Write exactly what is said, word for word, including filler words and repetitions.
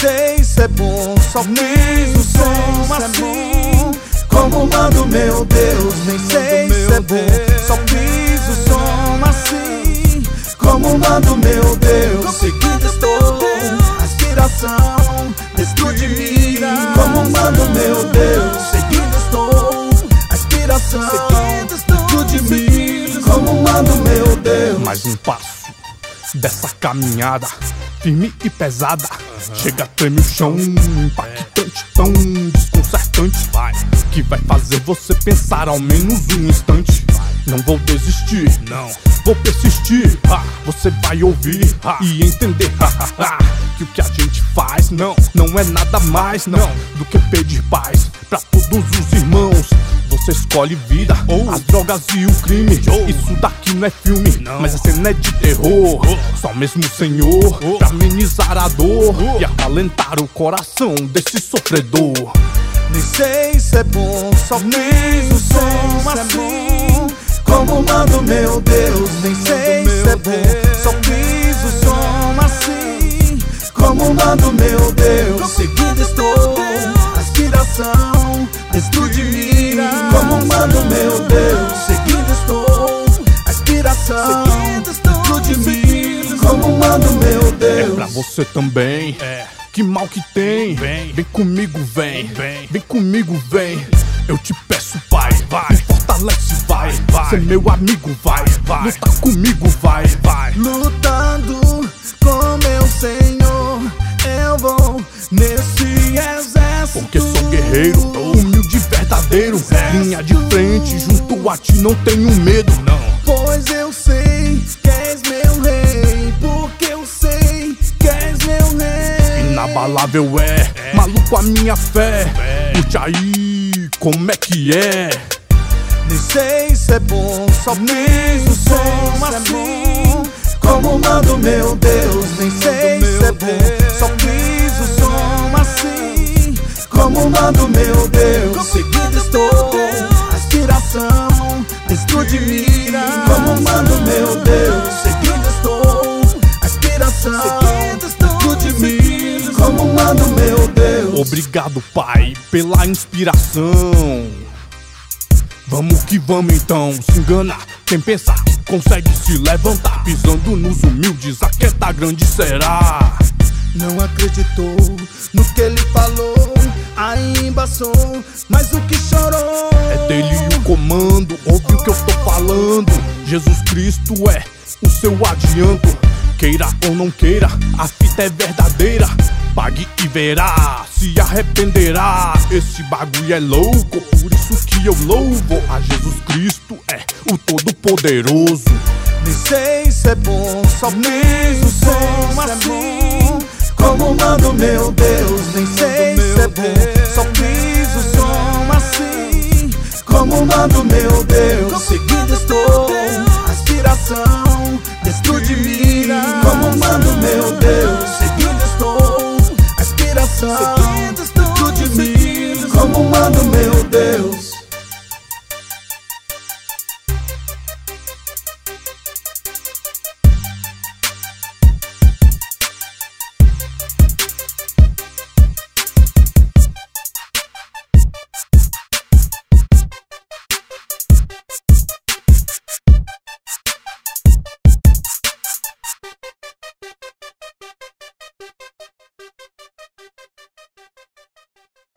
sei se é bom, só fiz o som assim. Como mando meu Deus, nem sei se é bom, só fiz o som assim. Como mando meu Deus, seguindo estou, a inspiração dentro de mim. Como mando meu Deus, seguindo estou, a inspiração dentro de mim. Como mando meu Deus. Mais um passo dessa caminhada firme e pesada, uhum. Chega, treme o chão, impactante, tão desconcertante, vai, que vai fazer você pensar ao menos um instante. Não vou desistir, não, vou persistir. Ha, você vai ouvir ha, e entender ha, ha, ha, que o que a gente faz não, não é nada mais não do que pedir paz pra todos os irmãos. Você escolhe vida, oh. As drogas e o crime, oh. Isso daqui não é filme, não. Mas a cena é de terror, oh. Só mesmo o Senhor, oh. Pra amenizar a dor, oh. E acalentar o coração desse sofredor. Nem sei se é bom, só fiz o som assim. Como mando meu Deus, nem sei se é bom, só fiz o som assim. Como mando meu Deus, seguindo estou, a inspiração dentro de mim. Como mando meu Deus, seguindo estou, a inspiração dentro de mim. Como mando meu Deus. É pra você também, é. Que mal que tem, vem, vem comigo, vem, vem, vem comigo, vem. Eu te peço, pai, vai, me fortalece, vai, vai. Ser meu amigo, vai, vai. Lutar comigo, vai, vai. Lutando com meu Senhor, eu vou nesse exército. Porque sou guerreiro, humilde e verdadeiro. Linha de frente, junto a ti não tenho medo, não. Pois eu sei que és meu rei, porque eu sei que és meu rei. Inabalável é, é. Maluco a minha fé, é. Curte aí, como é que é? Nem sei se é bom, só fiz o som assim. Como mando meu Deus, nem sei se é bom, só fiz o som assim. Como mando meu Deus, seguindo estou, a inspiração dentro de mim. Como mando meu Deus, seguindo estou, a inspiração dentro de mim. Como mando meu Deus. Obrigado, Pai, pela inspiração. Vamos que vamos então, se engana quem pensa que consegue se levantar. Pisando nos humildes, a queda grande será. Não acreditou no que ele falou, aí embaçou, mas o que chorou. É dele o comando, ouve o que eu tô falando. Jesus Cristo é o seu adianto. Queira ou não queira, a fita é verdadeira. Pague e verá, se arrependerá. Esse bagulho é louco, por isso que eu louvo a Jesus Cristo, é o Todo-Poderoso. Nem sei se é bom, só fiz o som assim. Como mando meu Deus, nem sei se é bom, só fiz o som assim. Como mando meu Deus, seguindo estou, a inspiração dentro de mim. Como mando meu Deus, seguindo estou, a inspiração dentro de mim. Como mando meu Deus.